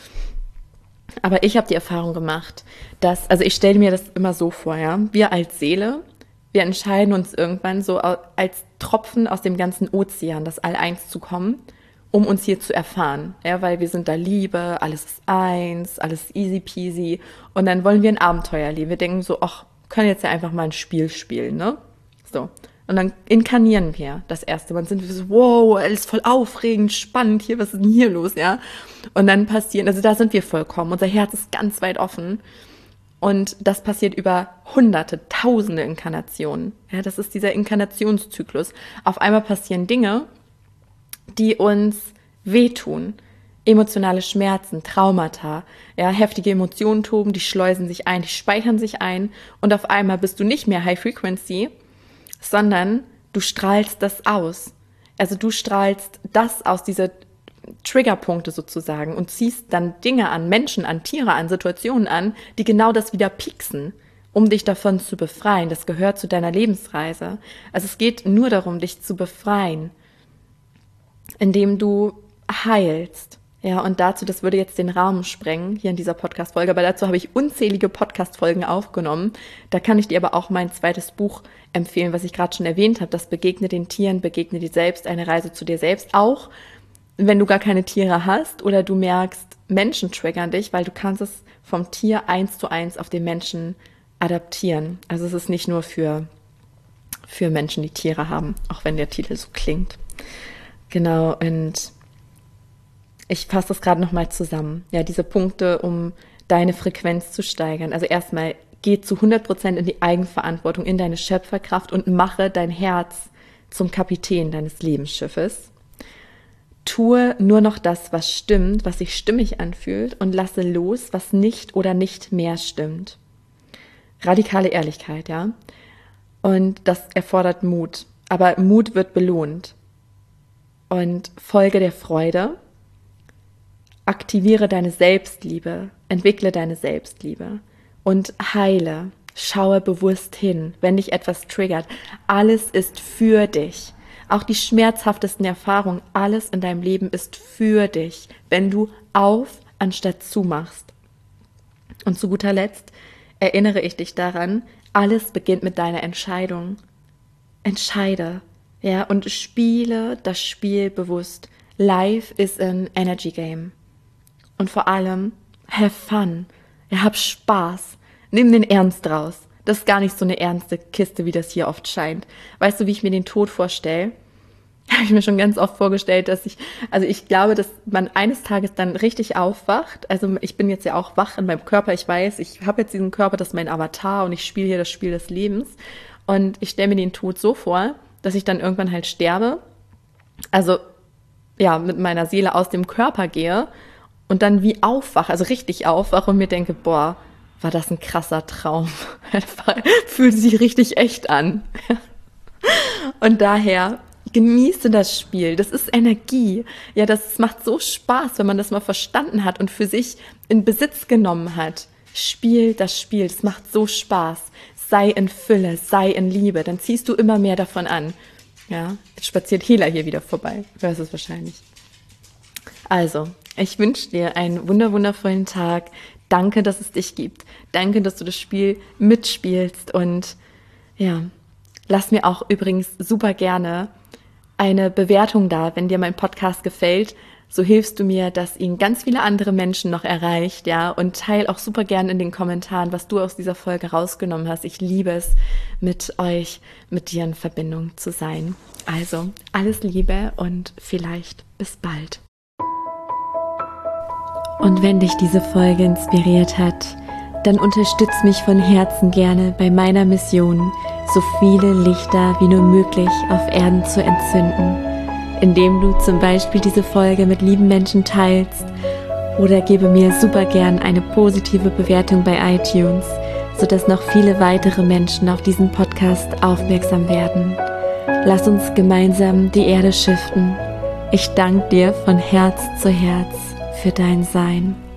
Aber ich habe die Erfahrung gemacht, dass, also ich stelle mir das immer so vor, ja, wir als Seele, wir entscheiden uns irgendwann so als Tropfen aus dem ganzen Ozean, das All-Eins zu kommen, um uns hier zu erfahren. Ja, weil wir sind da Liebe, alles ist eins, alles easy peasy. Und dann wollen wir ein Abenteuer leben. Wir denken so, ach, können jetzt ja einfach mal ein Spiel spielen, ne? So. Und dann inkarnieren wir das erste Mal. Dann sind wir so, wow, alles voll aufregend, spannend, hier, was ist denn hier los, ja? Und dann passieren, also da sind wir vollkommen. Unser Herz ist ganz weit offen. Und das passiert über Hunderte, Tausende Inkarnationen. Ja, das ist dieser Inkarnationszyklus. Auf einmal passieren Dinge, die uns wehtun. Emotionale Schmerzen, Traumata, ja, heftige Emotionen toben, die schleusen sich ein, die speichern sich ein. Und auf einmal bist du nicht mehr High Frequency, sondern du strahlst das aus. Also du strahlst das aus, diese Triggerpunkte sozusagen, und ziehst dann Dinge an, Menschen an, Tiere an, Situationen an, die genau das wieder pieksen, um dich davon zu befreien. Das gehört zu deiner Lebensreise. Also es geht nur darum, dich zu befreien, indem du heilst. Ja, und dazu, das würde jetzt den Rahmen sprengen, hier in dieser Podcast-Folge, aber dazu habe ich unzählige Podcast-Folgen aufgenommen. Da kann ich dir aber auch mein zweites Buch empfehlen, was ich gerade schon erwähnt habe, das Begegne den Tieren, begegne dir selbst, eine Reise zu dir selbst. Auch wenn du gar keine Tiere hast oder du merkst, Menschen triggern dich, weil du kannst es vom Tier 1:1 auf den Menschen adaptieren. Also es ist nicht nur für Menschen, die Tiere haben, auch wenn der Titel so klingt. Genau, und ich fasse das gerade nochmal zusammen. Ja, diese Punkte, um deine Frequenz zu steigern. Also erstmal, geh zu 100% in die Eigenverantwortung, in deine Schöpferkraft und mache dein Herz zum Kapitän deines Lebensschiffes. Tue nur noch das, was stimmt, was sich stimmig anfühlt, und lasse los, was nicht oder nicht mehr stimmt. Radikale Ehrlichkeit, ja. Und das erfordert Mut. Aber Mut wird belohnt. Und folge der Freude. Aktiviere deine Selbstliebe, entwickle deine Selbstliebe und heile, schaue bewusst hin, wenn dich etwas triggert. Alles ist für dich. Auch die schmerzhaftesten Erfahrungen, alles in deinem Leben ist für dich, wenn du auf anstatt zu machst. Und zu guter Letzt erinnere ich dich daran, alles beginnt mit deiner Entscheidung. Entscheide, ja, und spiele das Spiel bewusst. Life is an energy game. Und vor allem, have fun. Ja, hab Spaß. Nimm den Ernst raus. Das ist gar nicht so eine ernste Kiste, wie das hier oft scheint. Weißt du, wie ich mir den Tod vorstelle? Habe ich mir schon ganz oft vorgestellt, dass ich glaube, dass man eines Tages dann richtig aufwacht. Also ich bin jetzt ja auch wach in meinem Körper. Ich weiß, ich habe jetzt diesen Körper, das ist mein Avatar und ich spiele hier das Spiel des Lebens. Und ich stelle mir den Tod so vor, dass ich dann irgendwann halt sterbe. Also ja, mit meiner Seele aus dem Körper gehe und dann wie aufwache, also richtig aufwache und mir denke, boah, war das ein krasser Traum. Fühlt sich richtig echt an. Und daher genieße das Spiel. Das ist Energie. Ja, das macht so Spaß, wenn man das mal verstanden hat und für sich in Besitz genommen hat. Spiel das Spiel. Das macht so Spaß. Sei in Fülle, sei in Liebe. Dann ziehst du immer mehr davon an. Ja, jetzt spaziert Hela hier wieder vorbei. Du hörst es wahrscheinlich. Also, ich wünsche dir einen wundervollen Tag. Danke, dass es dich gibt. Danke, dass du das Spiel mitspielst. Und ja, lass mir auch übrigens super gerne eine Bewertung da, wenn dir mein Podcast gefällt. So hilfst du mir, dass ihn ganz viele andere Menschen noch erreicht, ja. Und teil auch super gerne in den Kommentaren, was du aus dieser Folge rausgenommen hast. Ich liebe es, mit dir in Verbindung zu sein. Also, alles Liebe und vielleicht bis bald. Und wenn dich diese Folge inspiriert hat, dann unterstütz mich von Herzen gerne bei meiner Mission, so viele Lichter wie nur möglich auf Erden zu entzünden, indem du zum Beispiel diese Folge mit lieben Menschen teilst oder gebe mir super gern eine positive Bewertung bei iTunes, sodass noch viele weitere Menschen auf diesen Podcast aufmerksam werden. Lass uns gemeinsam die Erde shiften. Ich danke dir von Herz zu Herz für dein Sein.